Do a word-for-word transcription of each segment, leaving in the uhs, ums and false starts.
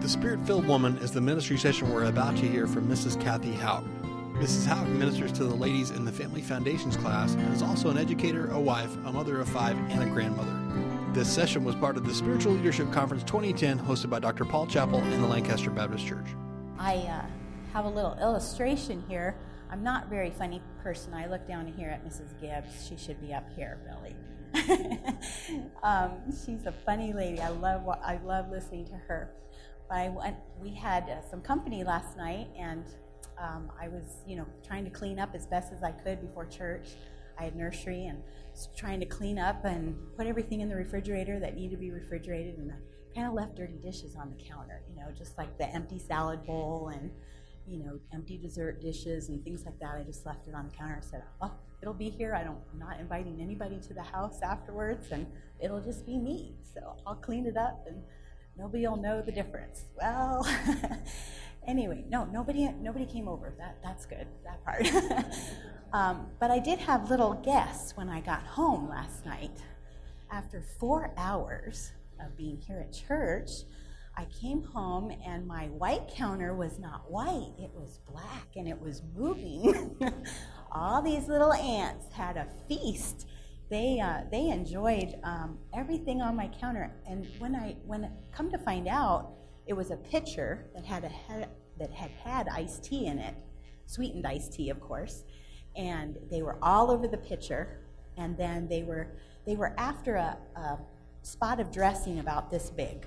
The Spirit-Filled Woman is the ministry session we're about to hear from Missus Kathy Hauk. Missus Hauk ministers to the ladies in the Family Foundations class and is also an educator, a wife, a mother of five, and a grandmother. This session was part of the Spiritual Leadership Conference twenty ten hosted by Doctor Paul Chappell in the Lancaster Baptist Church. I uh, have a little illustration here. I'm not a very funny person. I look down here at Missus Gibbs. She should be up here, really. um, she's a funny lady. I love I love listening to her. But I went, we had uh, some company last night, and um, I was, you know, trying to clean up as best as I could before church. I had nursery and was trying to clean up and put everything in the refrigerator that needed to be refrigerated, and I kind of left dirty dishes on the counter, you know, just like the empty salad bowl and, you know, empty dessert dishes and things like that. I just left it on the counter and said, oh, it'll be here. I don't, I'm not inviting anybody to the house afterwards, and it'll just be me. So I'll clean it up and nobody will know the difference. Well, anyway, no, nobody nobody came over. That That's good, that part. um, but I did have little guests when I got home last night. After four hours of being here at church, I came home and my white counter was not white. It was black and it was moving. All these little ants had a feast. They uh, they enjoyed um, everything on my counter, and when I when it come to find out, it was a pitcher that had a had, that had had iced tea in it, sweetened iced tea, of course, and they were all over the pitcher, and then they were they were after a, a spot of dressing about this big,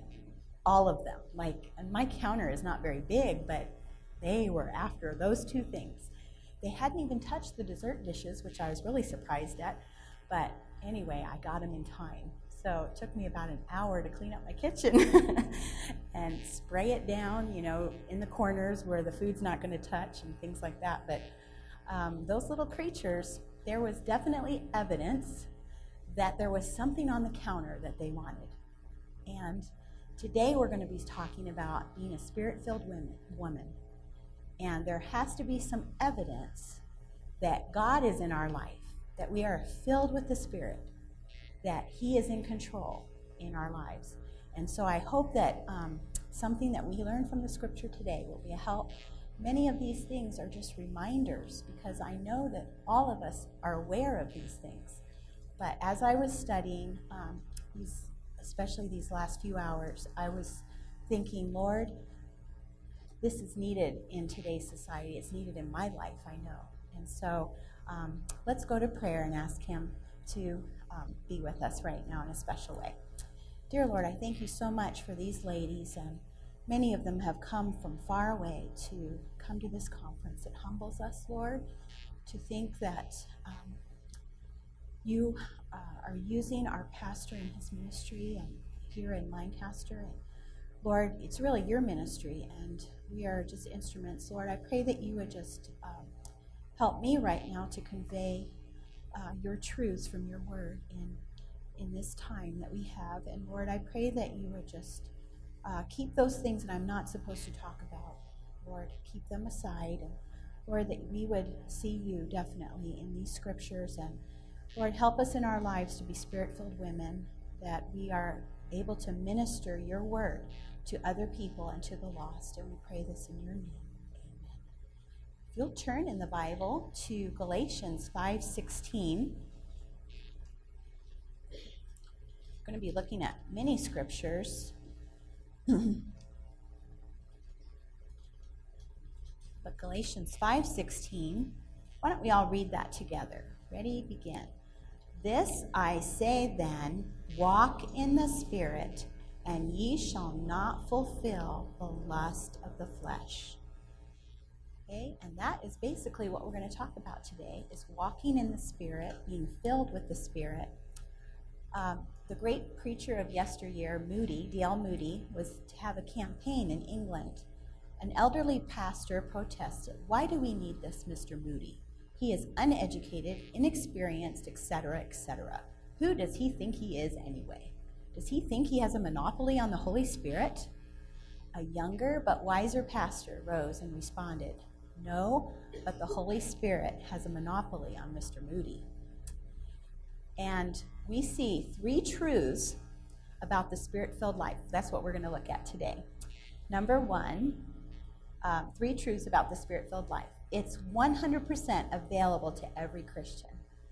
all of them. Like, and my counter is not very big, but they were after those two things. They hadn't even touched the dessert dishes, which I was really surprised at. But anyway, I got them in time. So it took me about an hour to clean up my kitchen and spray it down, you know, in the corners where the food's not going to touch and things like that. But um, those little creatures, there was definitely evidence that there was something on the counter that they wanted. And today we're going to be talking about being a spirit-filled women, woman. And there has to be some evidence that God is in our life, that we are filled with the Spirit, that He is in control in our lives. And so I hope that um, something that we learn from the Scripture today will be a help. Many of these things are just reminders, because I know that all of us are aware of these things. But as I was studying, um, these, especially these last few hours, I was thinking, Lord, this is needed in today's society. It's needed in my life, I know. And so um, let's go to prayer and ask Him to um, be with us right now in a special way. Dear Lord, I thank You so much for these ladies, and many of them have come from far away to come to this conference. It humbles us, Lord, to think that um, You uh, are using our pastor in his ministry and here in Lancaster. And Lord, it's really Your ministry, and we are just instruments. Lord, I pray that You would just um, help me right now to convey uh, Your truths from Your word in in this time that we have. And Lord, I pray that You would just uh, keep those things that I'm not supposed to talk about. Lord, keep them aside. And Lord, that we would see You definitely in these scriptures. And Lord, help us in our lives to be spirit-filled women, that we are able to minister Your word to other people and to the lost. And we pray this in Your name. Amen. If you'll turn in the Bible to Galatians five sixteen. We're going to be looking at many scriptures. But Galatians five sixteen, why don't we all read that together? Ready? Begin. This I say then, walk in the Spirit, and ye shall not fulfill the lust of the flesh. Okay, and that is basically what we're going to talk about today, is walking in the Spirit, being filled with the Spirit. Um, the great preacher of yesteryear, Moody, D L Moody, was to have a campaign in England. An elderly pastor protested, "Why do we need this Mister Moody? He is uneducated, inexperienced, et cetera, et cetera. Who does he think he is anyway? Does he think he has a monopoly on the Holy Spirit?" A younger but wiser pastor rose and responded, "No, but the Holy Spirit has a monopoly on Mister Moody." And we see three truths about the Spirit-filled life. That's what we're going to look at today. Number one, um, three truths about the Spirit-filled life. It's one hundred percent available to every Christian.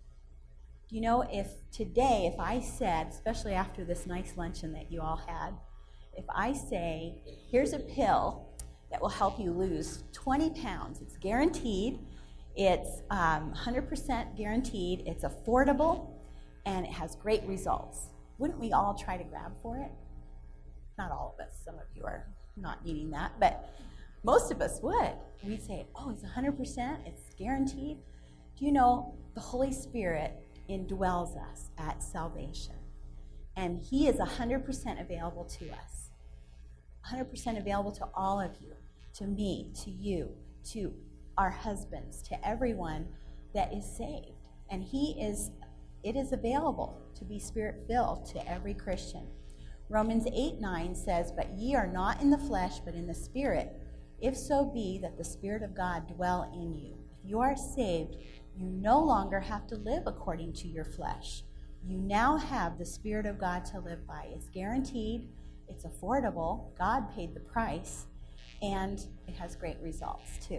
Do you know, if today, if I said, especially after this nice luncheon that you all had, if I say, here's a pill that will help you lose twenty pounds, it's guaranteed, it's um, one hundred percent guaranteed, it's affordable, and it has great results. Wouldn't we all try to grab for it? Not all of us. Some of you are not needing that, but most of us would. We'd say, oh, it's one hundred percent, it's guaranteed. Do you know, the Holy Spirit indwells us at salvation, and he is one hundred percent available to us. one hundred percent available to all of you, to me, to you, to our husbands, to everyone that is saved. And he is, it is available to be Spirit-filled to every Christian. Romans eight nine says, but ye are not in the flesh, but in the Spirit, if so be that the Spirit of God dwell in you. If you are saved, you no longer have to live according to your flesh. You now have the Spirit of God to live by. It's guaranteed, it's affordable, God paid the price, and it has great results too.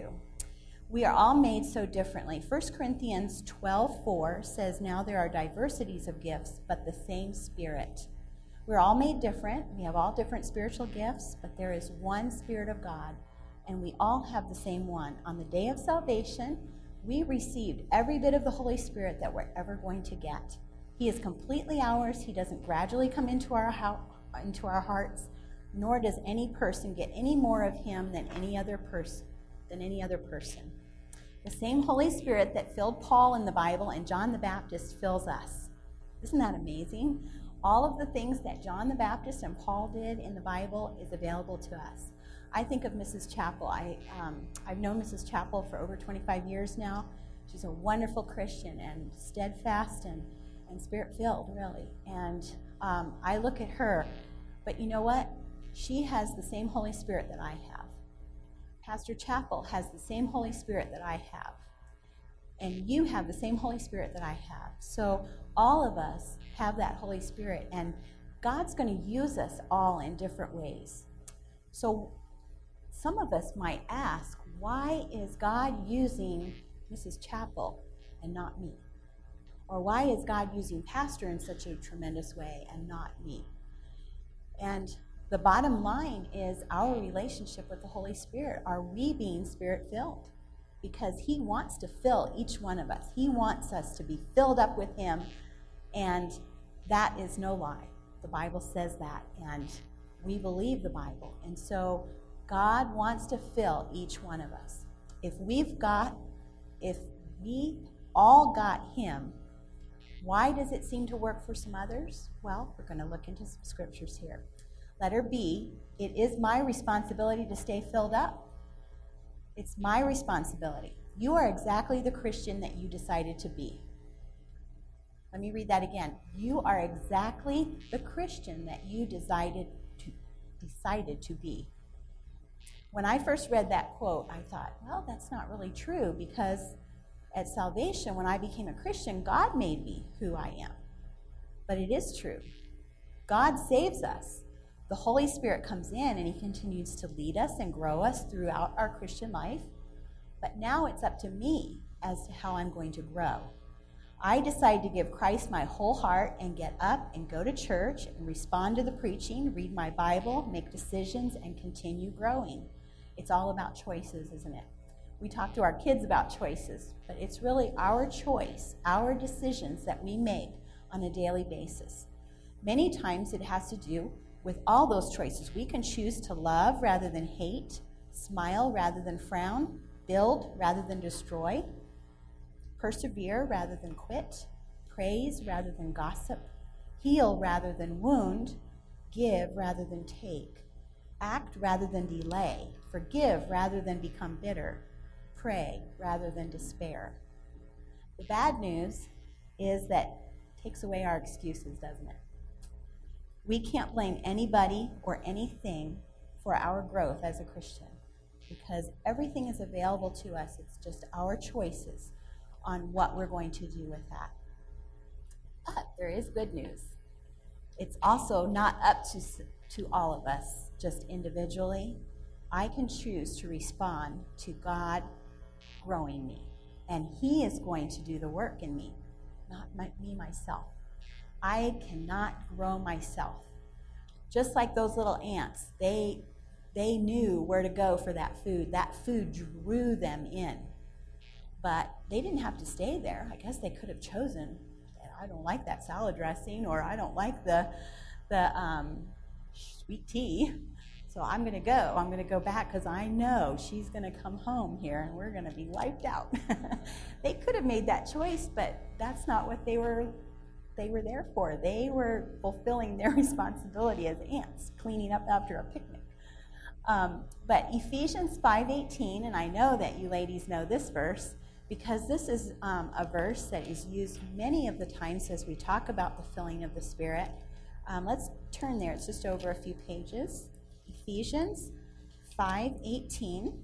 We are all made so differently. First Corinthians twelve four says, now there are diversities of gifts, but the same Spirit. We're all made different. We have all different spiritual gifts, but there is one Spirit of God, and we all have the same one. On the day of salvation, we received every bit of the Holy Spirit that we're ever going to get. He is completely ours. He doesn't gradually come into our ho- into our hearts, nor does any person get any more of him than any other person, than any other person. The same Holy Spirit that filled Paul in the Bible and John the Baptist fills us. Isn't that amazing? All of the things that John the Baptist and Paul did in the Bible is available to us. I think of Missus Chappell. I, um, I've known Missus Chappell for over twenty-five years now. She's a wonderful Christian and steadfast and, and Spirit-filled, really. And um, I look at her, but you know what? She has the same Holy Spirit that I have. Pastor Chappell has the same Holy Spirit that I have. And you have the same Holy Spirit that I have. So all of us have that Holy Spirit, and God's going to use us all in different ways. So some of us might ask, why is God using Missus Chappell and not me? Or why is God using Pastor in such a tremendous way and not me? And the bottom line is our relationship with the Holy Spirit. Are we being Spirit-filled? Because he wants to fill each one of us. He wants us to be filled up with him, and that is no lie. The Bible says that, and we believe the Bible. And so God wants to fill each one of us. If we've got, if we all got him, why does it seem to work for some others? Well, we're going to look into some scriptures here. Letter B, it is my responsibility to stay filled up. It's my responsibility. You are exactly the Christian that you decided to be. Let me read that again. You are exactly the Christian that you decided to, decided to be. When I first read that quote, I thought, well, that's not really true, because at salvation, when I became a Christian, God made me who I am. But it is true. God saves us. The Holy Spirit comes in and he continues to lead us and grow us throughout our Christian life. But now it's up to me as to how I'm going to grow. I decide to give Christ my whole heart and get up and go to church and respond to the preaching, read my Bible, make decisions, and continue growing. It's all about choices, isn't it? We talk to our kids about choices, but it's really our choice, our decisions that we make on a daily basis. Many times it has to do with all those choices. We can choose to love rather than hate, smile rather than frown, build rather than destroy, persevere rather than quit, praise rather than gossip, heal rather than wound, give rather than take, act rather than delay, forgive rather than become bitter, pray rather than despair. The bad news is that it takes away our excuses, doesn't it? We can't blame anybody or anything for our growth as a Christian, because everything is available to us. It's just our choices on what we're going to do with that. But there is good news. It's also not up to, to all of us, just individually. I can choose to respond to God growing me. And he is going to do the work in me, not my, me myself. I cannot grow myself. Just like those little ants, they, they knew where to go for that food. That food drew them in. But they didn't have to stay there. I guess they could have chosen, I don't like that salad dressing, or I don't like the, the um, sweet tea. So I'm going to go. I'm going to go back because I know she's going to come home here and we're going to be wiped out. They could have made that choice, but that's not what they were they were there for. They were fulfilling their responsibility as ants, cleaning up after a picnic. Um, but Ephesians five eighteen, and I know that you ladies know this verse because this is um, a verse that is used many of the times as we talk about the filling of the Spirit. Um, let's turn there. It's just over a few pages. Ephesians five eighteen.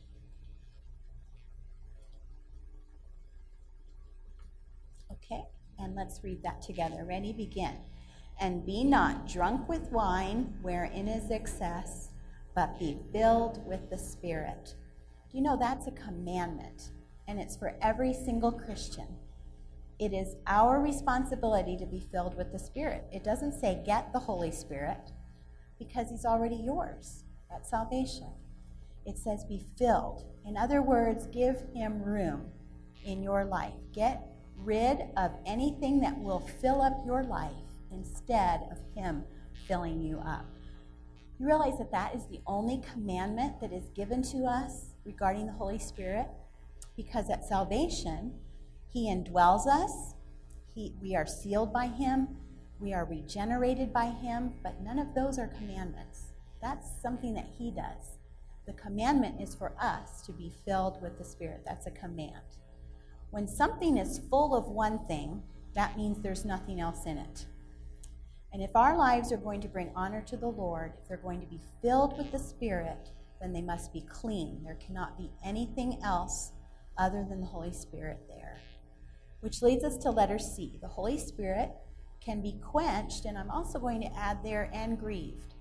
Okay, and let's read that together. Ready? Begin. And be not drunk with wine, wherein is excess, but be filled with the Spirit. Do you know that's a commandment? And it's for every single Christian. It is our responsibility to be filled with the Spirit. It doesn't say get the Holy Spirit, because he's already yours at salvation. It says be filled. In other words, give him room in your life. Get rid of anything that will fill up your life instead of him filling you up. You realize that that is the only commandment that is given to us regarding the Holy Spirit? Because at salvation, he indwells us. He, we are sealed by him. We are regenerated by him, but none of those are commandments. That's something that he does. The commandment is for us to be filled with the Spirit. That's a command. When something is full of one thing, that means there's nothing else in it. And if our lives are going to bring honor to the Lord, if they're going to be filled with the Spirit, then they must be clean. There cannot be anything else other than the Holy Spirit there. Which leads us to letter C. The Holy Spirit can be quenched, and I'm also going to add there, and grieved.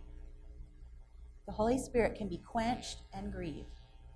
The Holy Spirit can be quenched and grieved.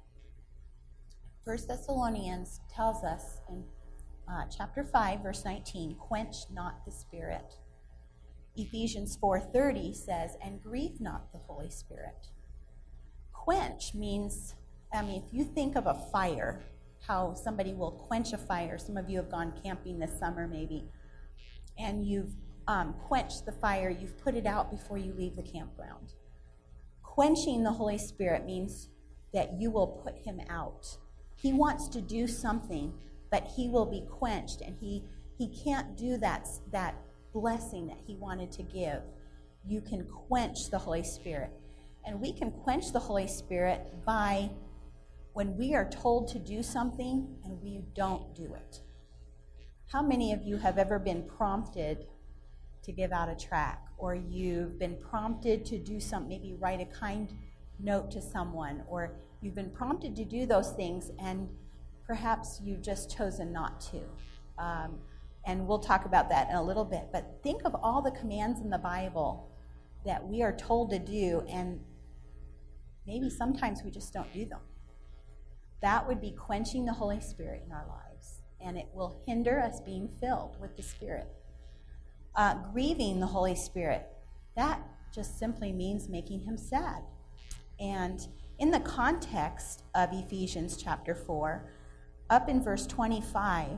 First Thessalonians tells us in uh, chapter five, verse nineteen, quench not the Spirit. Ephesians four thirty says, and grieve not the Holy Spirit. Quench means, I mean, if you think of a fire, how somebody will quench a fire. Some of you have gone camping this summer maybe, and you've um, quenched the fire, you've put it out before you leave the campground. Quenching the Holy Spirit means that you will put him out. He wants to do something, but he will be quenched, and he, he can't do that, that blessing that he wanted to give. You can quench the Holy Spirit. And we can quench the Holy Spirit by when we are told to do something and we don't do it. How many of you have ever been prompted to give out a tract, or you've been prompted to do something, maybe write a kind note to someone, or you've been prompted to do those things and perhaps you've just chosen not to? Um, and we'll talk about that in a little bit. But think of all the commands in the Bible that we are told to do, and maybe sometimes we just don't do them. That would be quenching the Holy Spirit in our lives, and it will hinder us being filled with the Spirit. Uh, grieving the Holy Spirit, that just simply means making him sad. And in the context of Ephesians chapter four, up in verse twenty-five,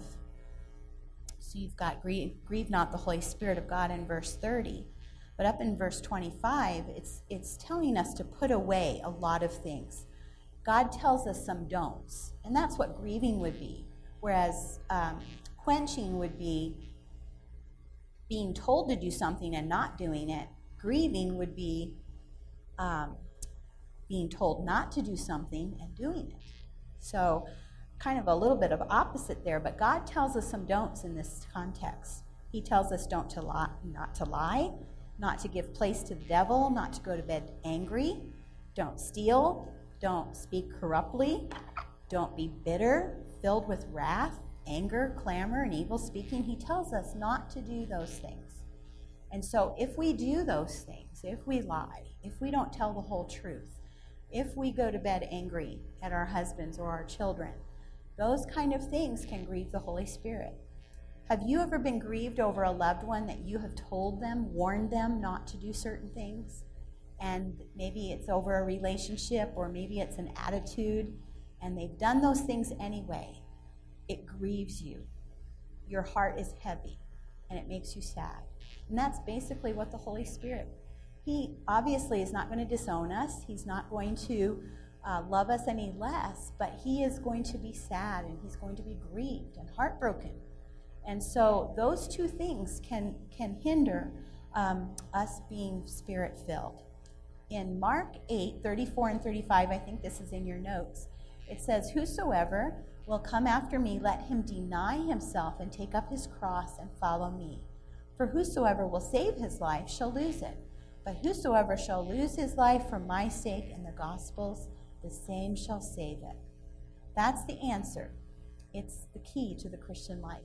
so you've got grieve, grieve not the Holy Spirit of God in verse thirty, but up in verse twenty-five, it's, it's telling us to put away a lot of things. God tells us some don'ts, and that's what grieving would be, whereas um, quenching would be being told to do something and not doing it. Grieving would be um, being told not to do something and doing it. So kind of a little bit of opposite there, but God tells us some don'ts in this context. He tells us don't to lie, not to lie, not to give place to the devil, not to go to bed angry, don't steal, don't speak corruptly, don't be bitter, filled with wrath, anger, clamor, and evil speaking. He tells us not to do those things. And so if we do those things, if we lie, if we don't tell the whole truth, if we go to bed angry at our husbands or our children, those kind of things can grieve the Holy Spirit. Have you ever been grieved over a loved one that you have told them, warned them not to do certain things? And maybe it's over a relationship, or maybe it's an attitude, and they've done those things anyway. It grieves you. Your heart is heavy, and it makes you sad. And that's basically what the Holy Spirit, he obviously is not going to disown us. He's not going to uh, love us any less, but he is going to be sad, and he's going to be grieved and heartbroken. And so those two things can, can hinder um, us being Spirit-filled. In Mark eight, thirty-four and thirty-five, I think this is in your notes, it says, "Whosoever will come after me, let him deny himself and take up his cross and follow me. For whosoever will save his life shall lose it. But whosoever shall lose his life for my sake and the gospel's, the same shall save it." That's the answer. It's the key to the Christian life.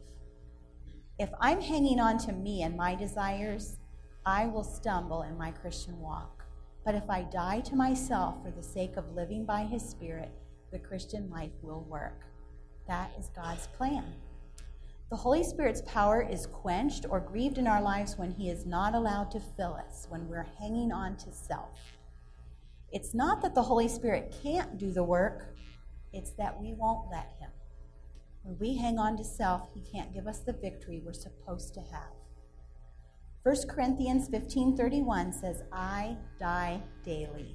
If I'm hanging on to me and my desires, I will stumble in my Christian walk. But if I die to myself for the sake of living by his Spirit, the Christian life will work. That is God's plan. The Holy Spirit's power is quenched or grieved in our lives when he is not allowed to fill us, when we're hanging on to self. It's not that the Holy Spirit can't do the work, it's that we won't let him. When we hang on to self, he can't give us the victory we're supposed to have. First Corinthians fifteen thirty-one says, "I die daily."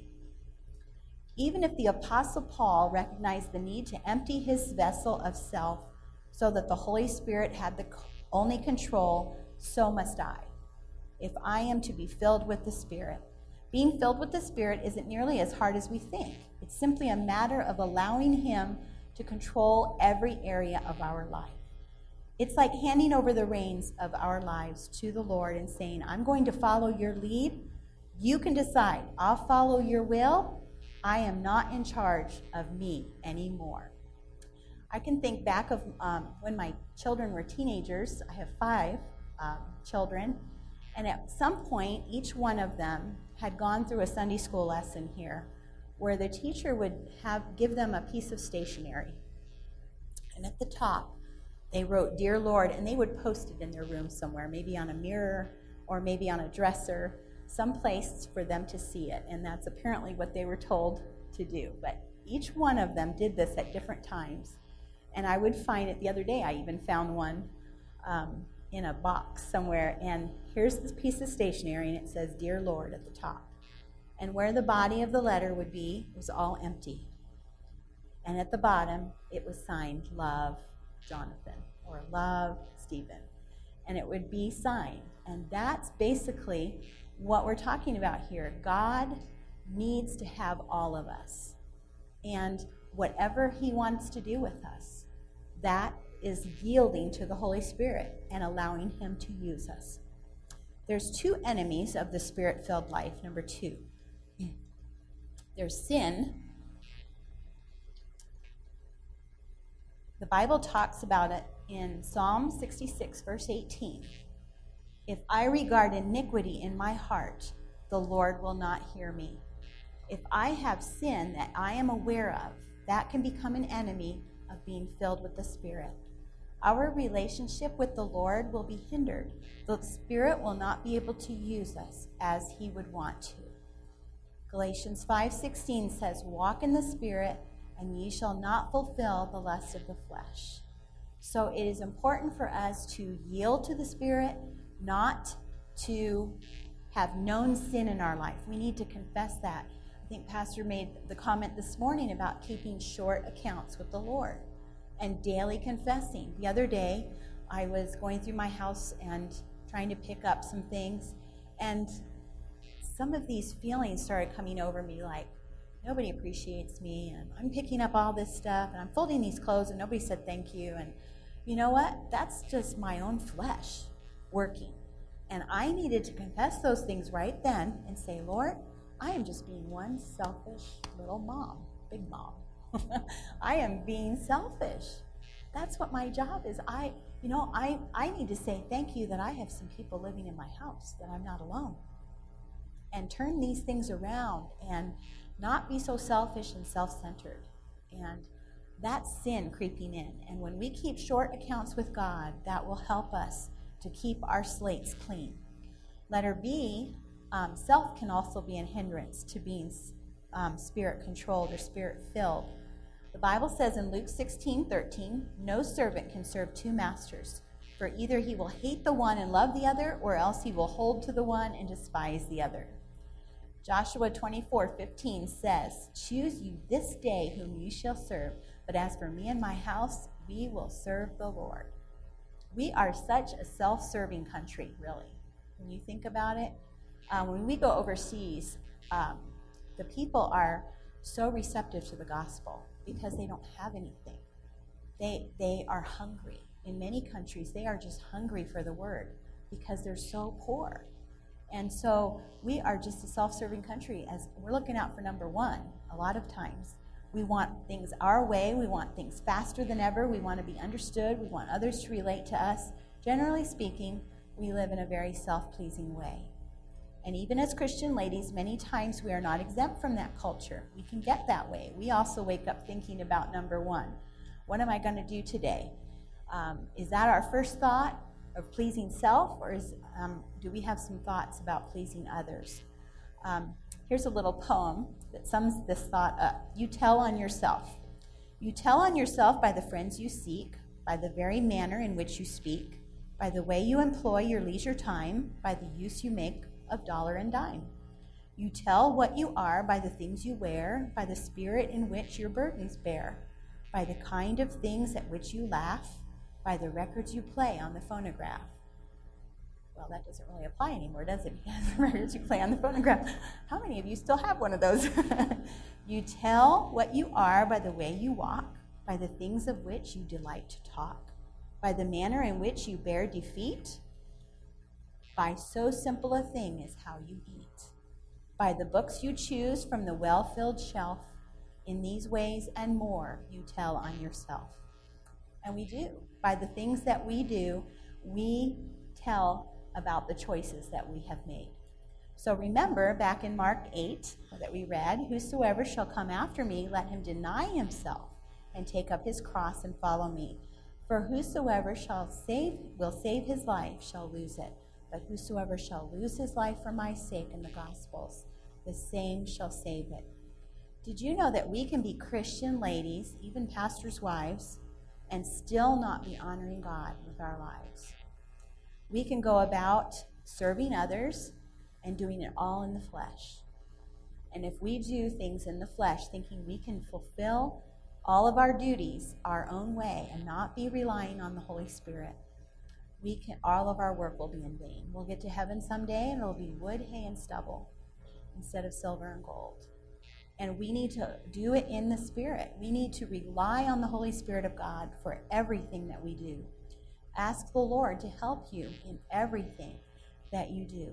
Even if the Apostle Paul recognized the need to empty his vessel of self so that the Holy Spirit had the only control, so must I, if I am to be filled with the Spirit. Being filled with the Spirit isn't nearly as hard as we think. It's simply a matter of allowing him to control every area of our life. It's like handing over the reins of our lives to the Lord and saying, "I'm going to follow your lead. You can decide. I'll follow your will. I am not in charge of me anymore." I can think back of um, when my children were teenagers. I have five um, children, and at some point, each one of them had gone through a Sunday school lesson here where the teacher would have give them a piece of stationery. And at the top, they wrote, "Dear Lord," and they would post it in their room somewhere, maybe on a mirror or maybe on a dresser, someplace for them to see it. And that's apparently what they were told to do. But each one of them did this at different times. And I would find it the other day. I even found one um, in a box somewhere. And here's this piece of stationery, and it says, "Dear Lord," at the top. And where the body of the letter would be was all empty. And at the bottom, it was signed, "Love, Jonathan," or "Love, Stephen." And it would be signed. And that's basically what we're talking about here. God needs to have all of us. And whatever he wants to do with us, that is yielding to the Holy Spirit and allowing him to use us. There's two enemies of the Spirit-filled life. Number two, there's sin. The Bible talks about it in Psalm sixty-six, verse eighteen. "If I regard iniquity in my heart, the Lord will not hear me." If I have sin that I am aware of, that can become an enemy of being filled with the Spirit. Our relationship with the Lord will be hindered. The Spirit will not be able to use us as he would want to. Galatians five sixteen says, "Walk in the Spirit, and ye shall not fulfill the lust of the flesh." So it is important for us to yield to the Spirit, not to have known sin in our life. We need to confess that. I think Pastor made the comment this morning about keeping short accounts with the Lord and daily confessing. The other day, I was going through my house and trying to pick up some things, and some of these feelings started coming over me, like, nobody appreciates me, and I'm picking up all this stuff, and I'm folding these clothes, and nobody said thank you. And you know what? That's just my own flesh working. And I needed to confess those things right then and say, "Lord, I am just being one selfish little mom, big mom. I am being selfish. That's what my job is. I, you know, I, I need to say thank you that I have some people living in my house, that I'm not alone. And turn these things around and not be so selfish and self-centered. And that's sin creeping in. And when we keep short accounts with God, that will help us to keep our slates clean. Letter B, um, self can also be a hindrance to being um, spirit-controlled or spirit-filled. The Bible says in Luke sixteen thirteen, no servant can serve two masters, for either he will hate the one and love the other, or else he will hold to the one and despise the other. Joshua twenty-four fifteen says, choose you this day whom you shall serve, but as for me and my house, we will serve the Lord. We are such a self-serving country, really, when you think about it. Um, when we go overseas, um, the people are so receptive to the gospel because they don't have anything. They, they are hungry. In many countries, they are just hungry for the word because they're so poor. And so we are just a self-serving country. As we're looking out for number one a lot of times. We want things our way. We want things faster than ever. We want to be understood. We want others to relate to us. Generally speaking, we live in a very self-pleasing way. And even as Christian ladies, many times we are not exempt from that culture. We can get that way. We also wake up thinking about number one. What am I going to do today? Um, is that our first thought of pleasing self, or is, um, do we have some thoughts about pleasing others? Um, here's a little poem that sums this thought up. You tell on yourself. You tell on yourself by the friends you seek, by the very manner in which you speak, by the way you employ your leisure time, by the use you make of dollar and dime. You tell what you are by the things you wear, by the spirit in which your burdens bear, by the kind of things at which you laugh, by the records you play on the phonograph. Well, that doesn't really apply anymore, does it? Because the records you play on the phonograph. How many of you still have one of those? You tell what you are by the way you walk, by the things of which you delight to talk, by the manner in which you bear defeat, by so simple a thing as how you eat, by the books you choose from the well-filled shelf. In these ways and more, you tell on yourself. And we do. By the things that we do, we tell about the choices that we have made. So remember, back in Mark eight that we read, whosoever shall come after me, let him deny himself and take up his cross and follow me. For whosoever shall save, will save his life shall lose it. But whosoever shall lose his life for my sake in the Gospels, the same shall save it. Did you know that we can be Christian ladies, even pastors' wives, and still not be honoring God with our lives? We can go about serving others and doing it all in the flesh. And if we do things in the flesh, thinking we can fulfill all of our duties our own way and not be relying on the Holy Spirit, we can, all of our work will be in vain. We'll get to heaven someday and it'll be wood, hay, and stubble instead of silver and gold. And we need to do it in the Spirit. We need to rely on the Holy Spirit of God for everything that we do. Ask the Lord to help you in everything that you do.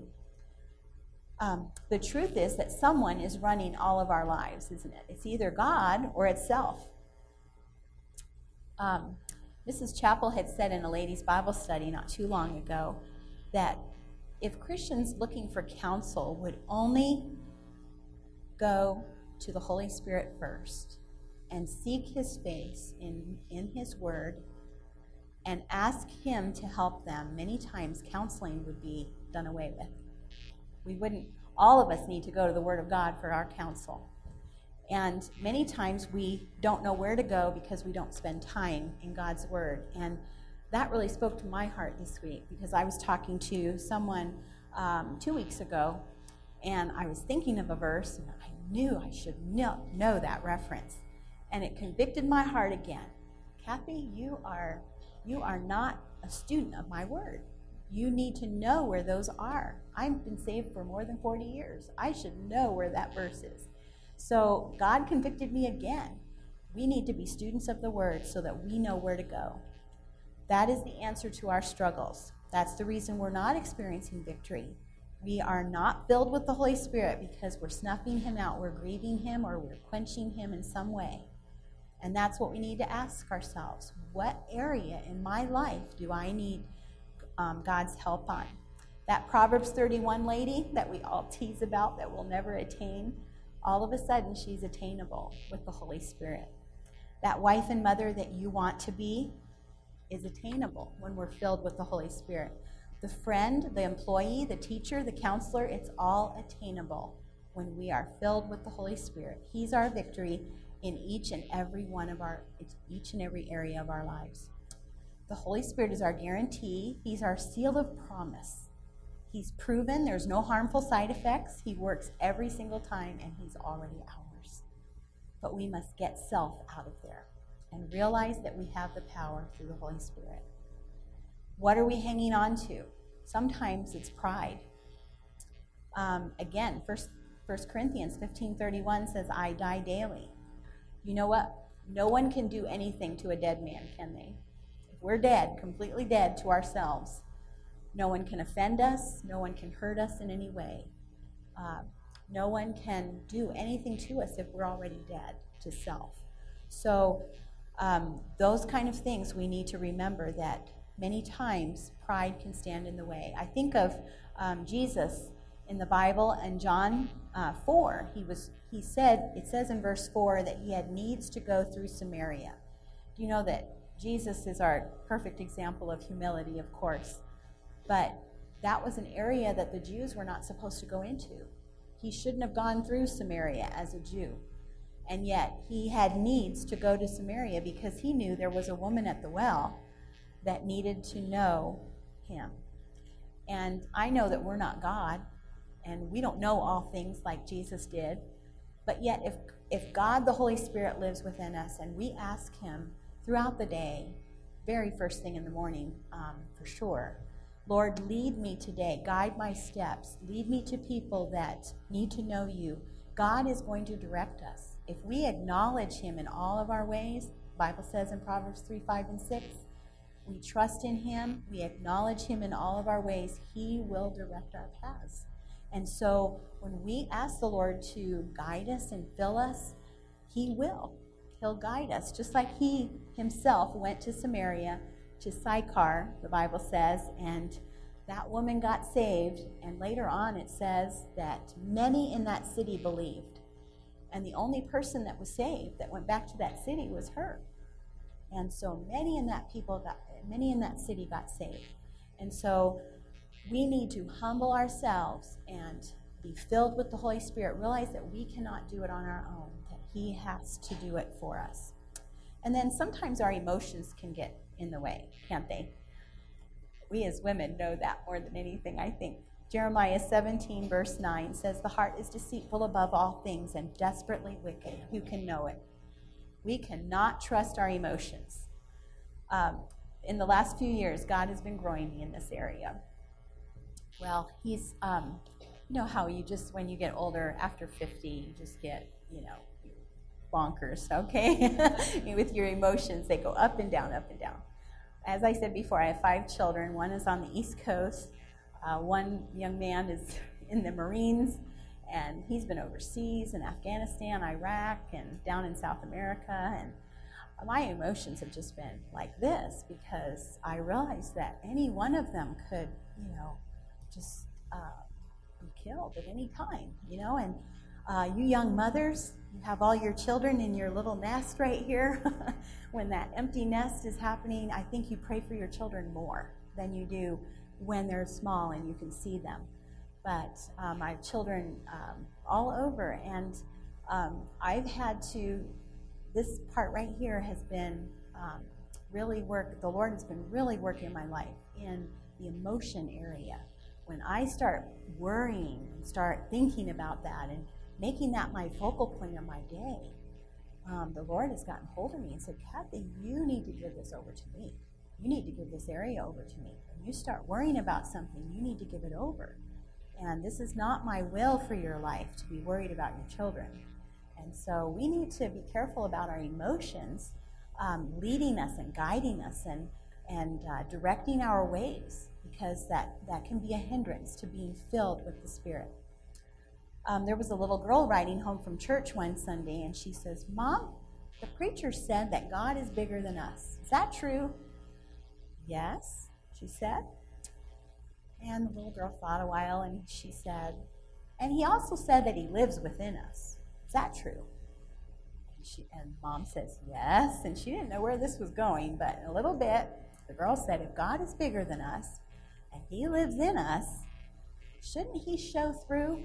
Um, the truth is that someone is running all of our lives, isn't it? It's either God or it's self. Um, Missus Chappell had said in a ladies' Bible study not too long ago that if Christians looking for counsel would only go to the Holy Spirit first and seek his face in, in his word and ask him to help them, many times counseling would be done away with. We wouldn't, all of us need to go to the Word of God for our counsel. And many times we don't know where to go because we don't spend time in God's Word. And that really spoke to my heart this week because I was talking to someone um, two weeks ago, and I was thinking of a verse, and I knew I should know, know that reference. And it convicted my heart again. Kathy, you are, you are not a student of my Word. You need to know where those are. I've been saved for more than forty years. I should know where that verse is. So God convicted me again. We need to be students of the Word so that we know where to go. That is the answer to our struggles. That's the reason we're not experiencing victory. We are not filled with the Holy Spirit because we're snuffing him out, we're grieving him, or we're quenching him in some way. And that's what we need to ask ourselves. What area in my life do I need um, God's help on? That Proverbs thirty-one lady that we all tease about that we'll never attain, all of a sudden she's attainable with the Holy Spirit. That wife and mother that you want to be is attainable when we're filled with the Holy Spirit. The friend, the employee, the teacher, the counselor, it's all attainable when we are filled with the Holy Spirit. He's our victory in each and every one of our, each and every area of our lives. The Holy Spirit is our guarantee. He's our seal of promise. He's proven there's no harmful side effects. He works every single time, and he's already ours. But we must get self out of there and realize that we have the power through the Holy Spirit. What are we hanging on to? Sometimes it's pride. Um, again, First Corinthians fifteen thirty-one says, I die daily. You know what? No one can do anything to a dead man, can they? If we're dead, completely dead to ourselves, no one can offend us. No one can hurt us in any way. Uh, no one can do anything to us if we're already dead to self. So um, those kind of things we need to remember that many times pride can stand in the way. I think of um, Jesus in the Bible and John uh, four. He was he said, it says in verse four that he had needs to go through Samaria. Do you know that Jesus is our perfect example of humility, of course, but that was an area that the Jews were not supposed to go into. He shouldn't have gone through Samaria as a Jew. And yet he had needs to go to Samaria because he knew there was a woman at the well that needed to know him. And I know that we're not God, and we don't know all things like Jesus did. But yet if, if God, the Holy Spirit, lives within us and we ask him throughout the day, very first thing in the morning, um, for sure, Lord, lead me today, guide my steps, lead me to people that need to know you. God is going to direct us. If we acknowledge him in all of our ways, the Bible says in Proverbs three, five, and six, we trust in him, we acknowledge him in all of our ways, he will direct our paths. And so when we ask the Lord to guide us and fill us, he will. He'll guide us, just like he himself went to Samaria, to Sychar, the Bible says, and that woman got saved, and later on it says that many in that city believed. And the only person that was saved that went back to that city was her. And so many in that people got, many in that city got saved. And so we need to humble ourselves and be filled with the Holy Spirit, realize that we cannot do it on our own, that he has to do it for us. And then sometimes our emotions can get in the way, can't they? We as women know that more than anything, I think. Jeremiah seventeen, verse nine says, the heart is deceitful above all things and desperately wicked. Who can know it? We cannot trust our emotions. Um, in the last few years, God has been growing me in this area. Well, he's, um, you know how you just, when you get older, after fifty, you just get, you know, bonkers, okay? With your emotions, they go up and down, up and down. As I said before, I have five children. One is on the East Coast. Uh, one young man is in the Marines, and he's been overseas in Afghanistan, Iraq, and down in South America. And my emotions have just been like this because I realized that any one of them could, you know, just uh, be killed at any time, you know. And uh, you young mothers, you have all your children in your little nest right here. When that empty nest is happening, I think you pray for your children more than you do when they're small and you can see them. But um, I have children um, all over, and um, I've had to, this part right here has been um, really work, the Lord has been really working in my life in the emotion area. When I start worrying and start thinking about that and making that my focal point of my day, um, the Lord has gotten hold of me and said, Kathy, you need to give this over to me. You need to give this area over to me. When you start worrying about something, you need to give it over. And this is not my will for your life to be worried about your children. And so we need to be careful about our emotions um, leading us and guiding us and, and uh, directing our ways, because that, that can be a hindrance to being filled with the Spirit. Um, there was a little girl riding home from church one Sunday, and she says, Mom, the preacher said that God is bigger than us. Is that true? Yes, she said. And the little girl thought a while, and she said, and he also said that he lives within us. that true? And, she, and Mom says, yes. And she didn't know where this was going, but in a little bit, the girl said, if God is bigger than us and he lives in us, shouldn't he show through?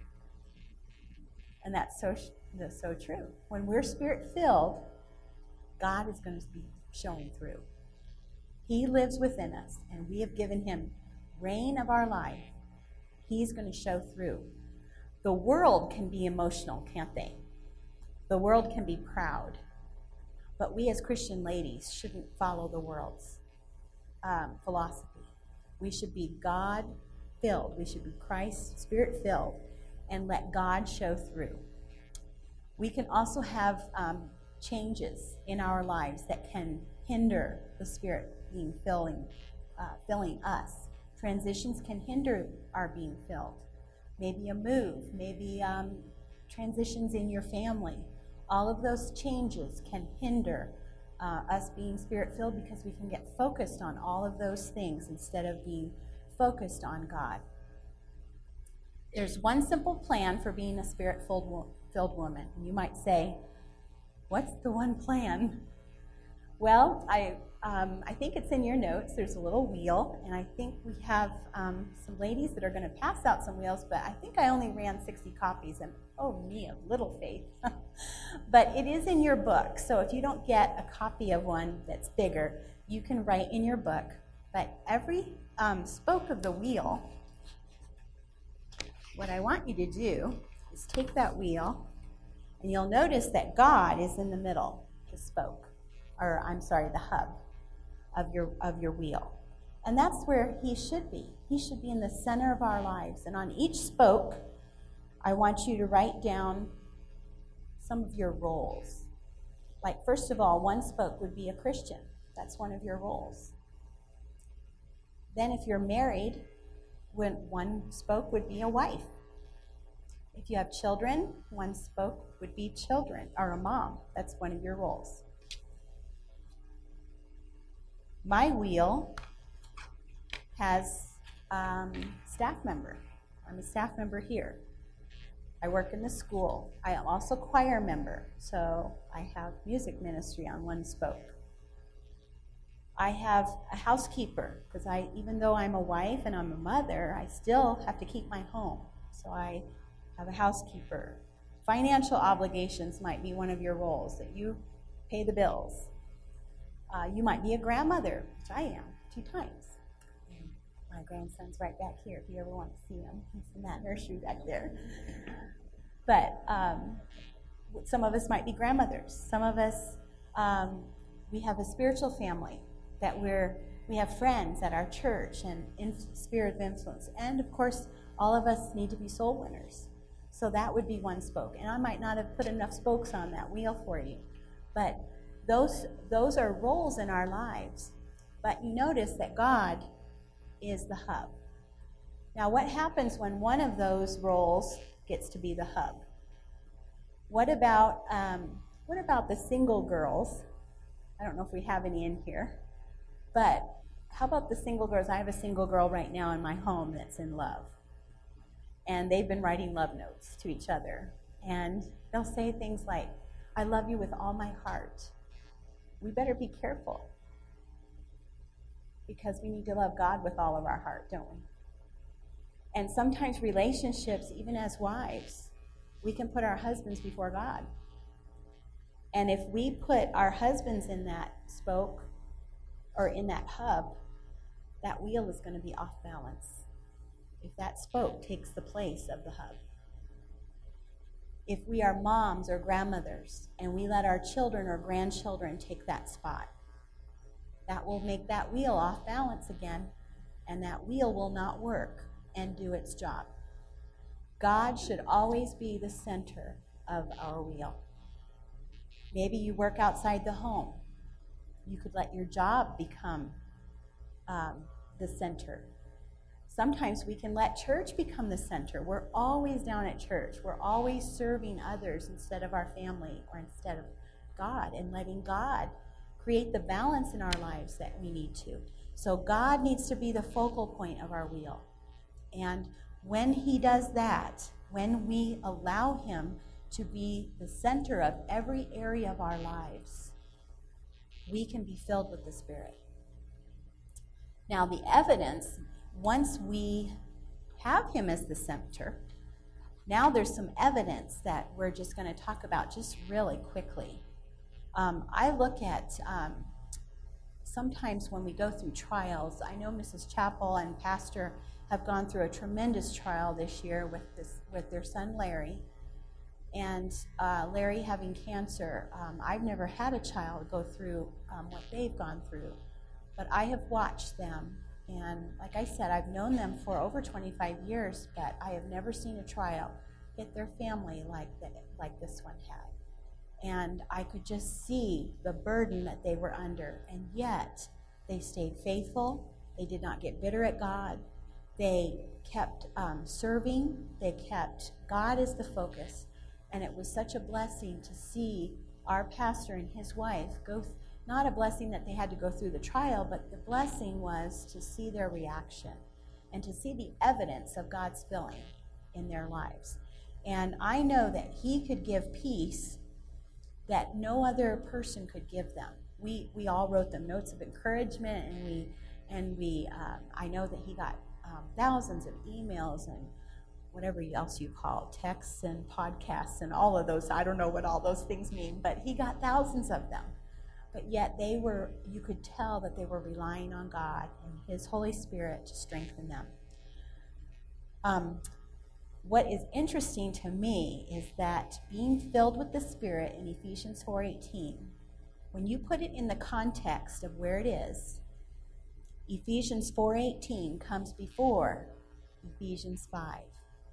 And that's so, that's so true. When we're spirit-filled, God is going to be showing through. He lives within us, and we have given him reign of our life. He's going to show through. The world can be emotional, can't they? The world can be proud. But we as Christian ladies shouldn't follow the world's um, philosophy. We should be God-filled. We should be Christ, Spirit-filled, and let God show through. We can also have um, changes in our lives that can hinder the Spirit being filling, uh, filling us. Transitions can hinder our being filled. Maybe a move, maybe um, transitions in your family. All of those changes can hinder uh, us being Spirit-filled because we can get focused on all of those things instead of being focused on God. There's one simple plan for being a Spirit-filled wo- filled woman. And you might say, what's the one plan? Well, I um, I think it's in your notes. There's a little wheel, and I think we have um, some ladies that are going to pass out some wheels, but I think I only ran sixty copies, and oh me, a little faith. But it is in your book, so if you don't get a copy of one that's bigger, you can write in your book. But every um, spoke of the wheel, what I want you to do is take that wheel, and you'll notice that God is in the middle, the spoke, or I'm sorry, the hub of your of your wheel. And that's where he should be. He should be in the center of our lives. And on each spoke, I want you to write down some of your roles. Like, first of all, one spoke would be a Christian. That's one of your roles. Then if you're married, when one spoke would be a wife. If you have children, one spoke would be children, or a mom. That's one of your roles. My wheel has um, staff member. I'm a staff member here. I work in the school. I am also choir member, so I have music ministry on one spoke. I have a housekeeper, because I, even though I'm a wife and I'm a mother, I still have to keep my home. So I have a housekeeper. Financial obligations might be one of your roles, that you pay the bills. Uh, you might be a grandmother, which I am, two times. And my grandson's right back here, if you ever want to see him. He's in that nursery back there. But um, some of us might be grandmothers. Some of us, um, we have a spiritual family, that we're, we have friends at our church and in spirit of influence. And, of course, all of us need to be soul winners. So that would be one spoke. And I might not have put enough spokes on that wheel for you. But Those, those are roles in our lives. But you notice that God is the hub. Now, what happens when one of those roles gets to be the hub? What about, um, what about the single girls? I don't know if we have any in here. But how about the single girls? I have a single girl right now in my home that's in love. And they've been writing love notes to each other. And they'll say things like, I love you with all my heart. We better be careful, because we need to love God with all of our heart, don't we? And sometimes relationships, even as wives, we can put our husbands before God. And if we put our husbands in that spoke or in that hub, that wheel is going to be off balance if that spoke takes the place of the hub. If we are moms or grandmothers and we let our children or grandchildren take that spot, that will make that wheel off balance again, and that wheel will not work and do its job. God should always be the center of our wheel. Maybe you work outside the home. You could let your job become um, the center. Sometimes we can let church become the center. We're always down at church. We're always serving others instead of our family or instead of God, and letting God create the balance in our lives that we need to. So God needs to be the focal point of our wheel. And when he does that, when we allow him to be the center of every area of our lives, we can be filled with the Spirit. Now, the evidence, once we have him as the center, now there's some evidence that we're just going to talk about just really quickly. Um, I look at um, sometimes when we go through trials, I know Missus Chappell and Pastor have gone through a tremendous trial this year with this with their son Larry, and uh, Larry having cancer. Um, I've never had a child go through um, what they've gone through, but I have watched them, and like I said, I've known them for over twenty-five years, but I have never seen a trial hit their family like that, like this one had. And I could just see the burden that they were under, and yet they stayed faithful. They did not get bitter at God. They kept um, serving. They kept God as the focus. And it was such a blessing to see our pastor and his wife go, th- not a blessing that they had to go through the trial, but the blessing was to see their reaction and to see the evidence of God's filling in their lives. And I know that he could give peace that no other person could give them. We we all wrote them notes of encouragement, and we and we um, I know that he got um, thousands of emails and whatever else you call texts and podcasts and all of those. I don't know what all those things mean, but he got thousands of them. But yet they were, you could tell that they were relying on God and his Holy Spirit to strengthen them. Um, what is interesting to me is that being filled with the Spirit in Ephesians four eighteen, when you put it in the context of where it is, Ephesians four eighteen comes before Ephesians five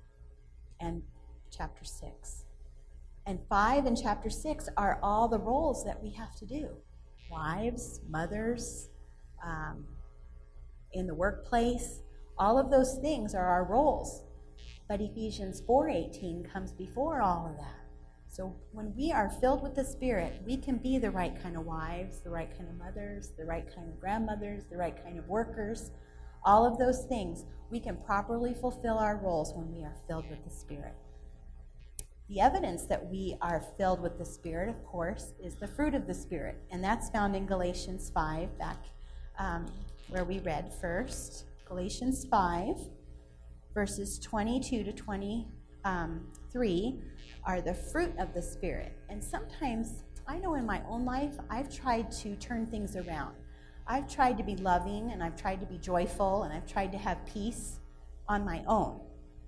and chapter six. And five and chapter six are all the roles that we have to do. Wives, mothers, um, in the workplace, all of those things are our roles. But Ephesians four eighteen comes before all of that. So when we are filled with the Spirit, we can be the right kind of wives, the right kind of mothers, the right kind of grandmothers, the right kind of workers. All of those things, we can properly fulfill our roles when we are filled with the Spirit. The evidence that we are filled with the Spirit, of course, is the fruit of the Spirit. And that's found in Galatians five, back um, where we read first. Galatians five, verses twenty-two to twenty-three are the fruit of the Spirit. And sometimes, I know in my own life, I've tried to turn things around. I've tried to be loving, and I've tried to be joyful, and I've tried to have peace on my own.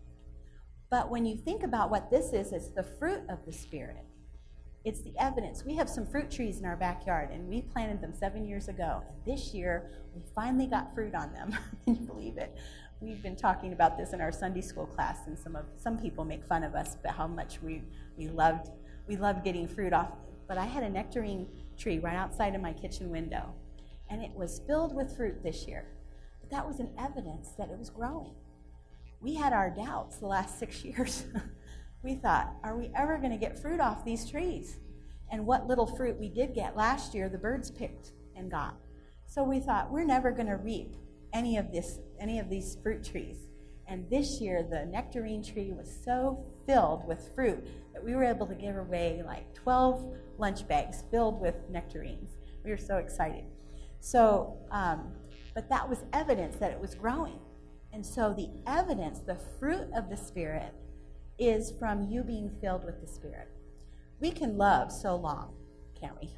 But when you think about what this is, it's the fruit of the Spirit. It's the evidence. We have some fruit trees in our backyard, and we planted them seven years ago. And this year, we finally got fruit on them. Can you believe it? We've been talking about this in our Sunday school class, and some of some people make fun of us about how much we, we loved we loved getting fruit off. But I had a nectarine tree right outside of my kitchen window, and it was filled with fruit this year. But that was an evidence that it was growing. We had our doubts the last six years. We thought, are we ever going to get fruit off these trees? And what little fruit we did get last year, the birds picked and got. So we thought, we're never going to reap any of this, any of these fruit trees. And this year, the nectarine tree was so filled with fruit that we were able to give away like twelve lunch bags filled with nectarines. We were so excited. So, um, but that was evidence that it was growing. And so the evidence, the fruit of the Spirit, is from you being filled with the Spirit. We can love so long, can't we?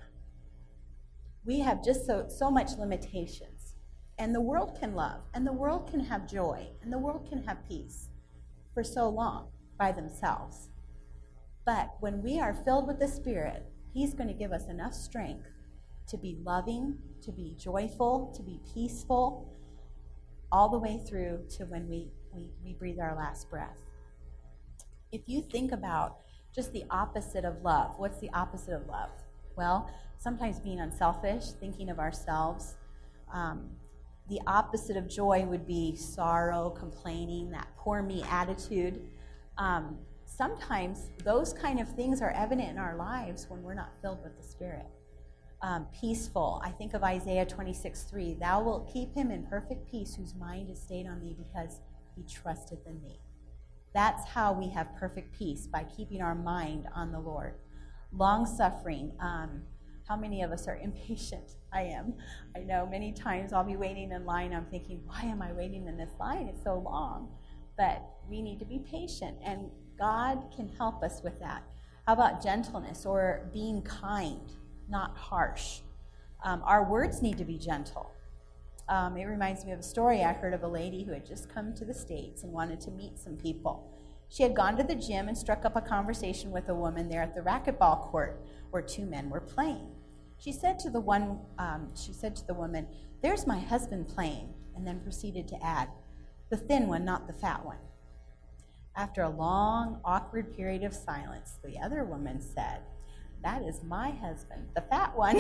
We have just so, so much limitations. And the world can love, and the world can have joy, and the world can have peace for so long by themselves. But when we are filled with the Spirit, he's going to give us enough strength to be loving, to be joyful, to be peaceful, all the way through to when we, we, we breathe our last breath. If you think about just the opposite of love, what's the opposite of love? Well, sometimes being unselfish, thinking of ourselves. Um, the opposite of joy would be sorrow, complaining, that poor me attitude. Um, sometimes those kind of things are evident in our lives when we're not filled with the Spirit. Um, peaceful. I think of Isaiah twenty-six three. Thou wilt keep him in perfect peace whose mind is stayed on thee because he trusted in thee. That's how we have perfect peace, by keeping our mind on the Lord. Long-suffering. Um, how many of us are impatient? I am. I know many times I'll be waiting in line. I'm thinking, why am I waiting in this line? It's so long. But we need to be patient, and God can help us with that. How about gentleness, or being kind, not harsh? Um, our words need to be gentle. Um, it reminds me of a story I heard of a lady who had just come to the States and wanted to meet some people. She had gone to the gym and struck up a conversation with a woman there at the racquetball court where two men were playing. She said to the one, um, she said to the woman, "There's my husband playing," and then proceeded to add, "The thin one, not the fat one." After a long, awkward period of silence, the other woman said, "That is my husband, the fat one."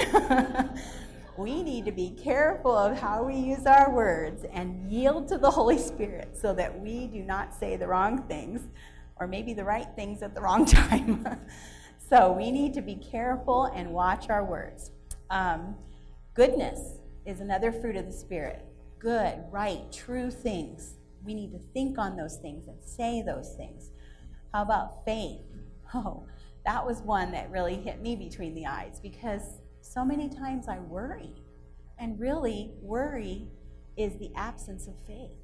We need to be careful of how we use our words and yield to the Holy Spirit so that we do not say the wrong things, or maybe the right things at the wrong time. So we need to be careful and watch our words. Um, goodness is another fruit of the Spirit. Good, right, true things. We need to think on those things and say those things. How about faith? Oh, that was one that really hit me between the eyes, because so many times I worry. And really, worry is the absence of faith.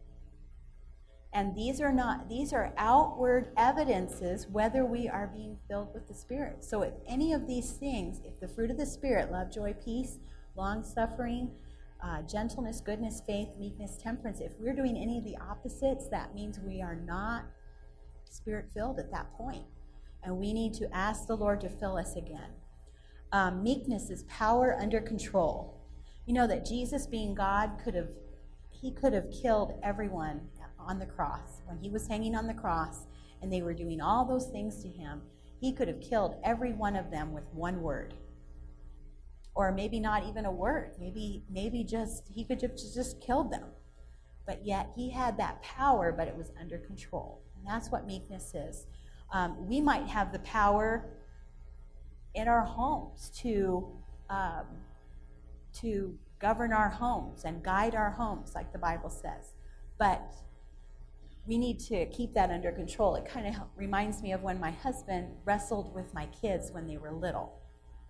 And these are not, these are outward evidences whether we are being filled with the Spirit. So if any of these things, if the fruit of the Spirit, love, joy, peace, long-suffering, uh, gentleness, goodness, faith, meekness, temperance, if we're doing any of the opposites, that means we are not Spirit-filled at that point. And we need to ask the Lord to fill us again. Um, meekness is power under control. You know that Jesus, being God, could have, he could have killed everyone on the cross. When he was hanging on the cross and they were doing all those things to him, he could have killed every one of them with one word. Or maybe not even a word. Maybe, maybe just, he could have just killed them. But yet he had that power, but it was under control. And that's what meekness is. Um, we might have the power in our homes to um, to govern our homes and guide our homes, like the Bible says. But we need to keep that under control. It kind of reminds me of when my husband wrestled with my kids when they were little.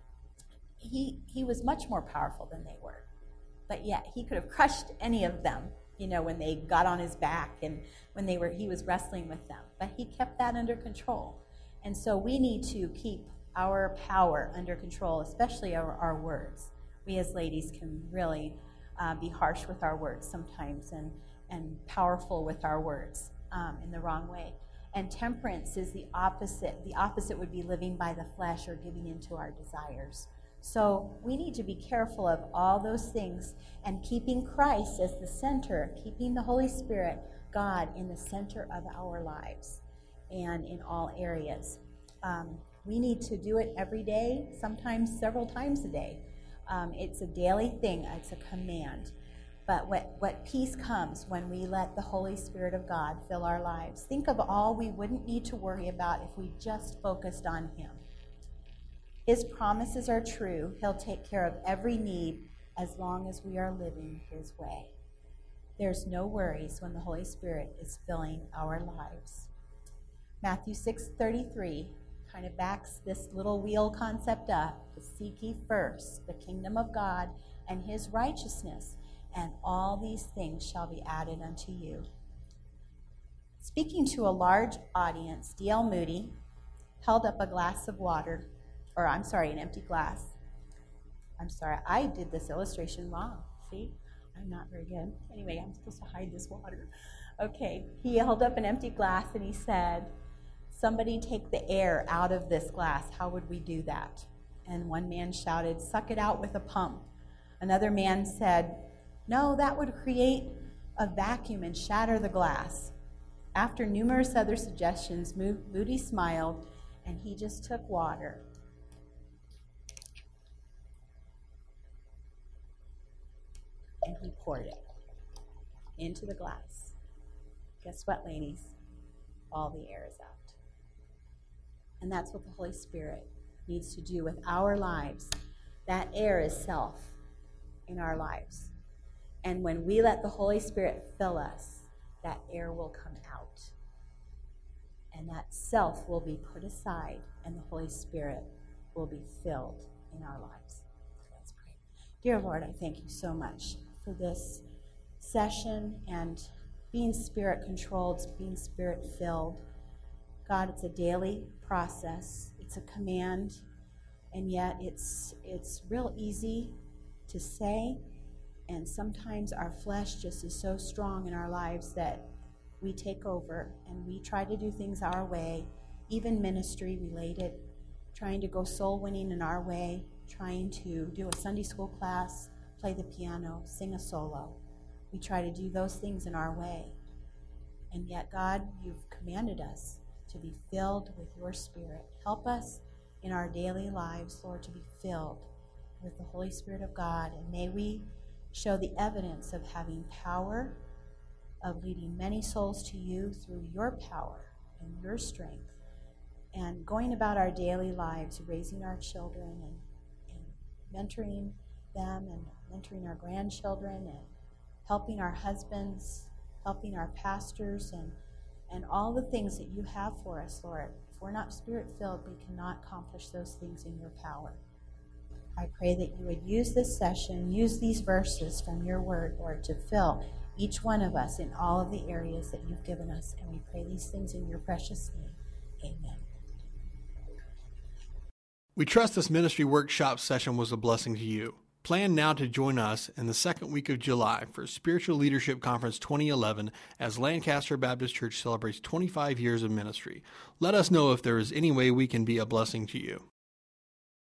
He he was much more powerful than they were, but yet he could have crushed any of them, you know, when they got on his back and when they were he was wrestling with them. But he kept that under control. And so we need to keep our power under control, especially our, our words. We as ladies can really uh, be harsh with our words sometimes, and, and powerful with our words um, in the wrong way. And temperance is the opposite. The opposite would be living by the flesh or giving into our desires. So we need to be careful of all those things and keeping Christ as the center, keeping the Holy Spirit, God, in the center of our lives and in all areas. Um, We need to do it every day, sometimes several times a day. Um, it's a daily thing. It's a command. But what, what peace comes when we let the Holy Spirit of God fill our lives. Think of all we wouldn't need to worry about if we just focused on him. His promises are true. He'll take care of every need as long as we are living his way. There's no worries when the Holy Spirit is filling our lives. Matthew six thirty-three kind of backs this little wheel concept up. Seek ye first the kingdom of God and his righteousness, and all these things shall be added unto you. Speaking to a large audience, D L Moody held up a glass of water, or I'm sorry, an empty glass. I'm sorry, I did this illustration wrong. See, I'm not very good. Anyway, I'm supposed to hide this water. Okay, he held up an empty glass and he said, "Somebody take the air out of this glass. How would we do that?" And one man shouted, "Suck it out with a pump." Another man said, "No, that would create a vacuum and shatter the glass." After numerous other suggestions, Moody smiled, and he just took water and he poured it into the glass. Guess what, ladies? All the air is out. And that's what the Holy Spirit needs to do with our lives. That air is self in our lives. And when we let the Holy Spirit fill us, that air will come out. and that self will be put aside, and the Holy Spirit will be filled in our lives. Let's pray. Dear Lord, I thank you so much for this session and being Spirit-controlled, being Spirit-filled. God, it's a daily process. It's a command, and yet it's it's real easy to say, and sometimes our flesh just is so strong in our lives that we take over and we try to do things our way, even ministry related, trying to go soul winning in our way, trying to do a Sunday school class, play the piano, sing a solo. We try to do those things in our way. And yet, God, you've commanded us to be filled with your Spirit. Help us in our daily lives, Lord, to be filled with the Holy Spirit of God. And may we show the evidence of having power, of leading many souls to you through your power and your strength, and going about our daily lives, raising our children and, and mentoring them and mentoring our grandchildren and helping our husbands, helping our pastors, and, and all the things that you have for us, Lord. If we're not Spirit-filled, we cannot accomplish those things in your power. I pray that you would use this session, use these verses from your word, Lord, to fill each one of us in all of the areas that you've given us. And we pray these things in your precious name. Amen. We trust this ministry workshop session was a blessing to you. Plan now to join us in the second week of July for Spiritual Leadership Conference twenty eleven as Lancaster Baptist Church celebrates twenty-five years of ministry. Let us know if there is any way we can be a blessing to you.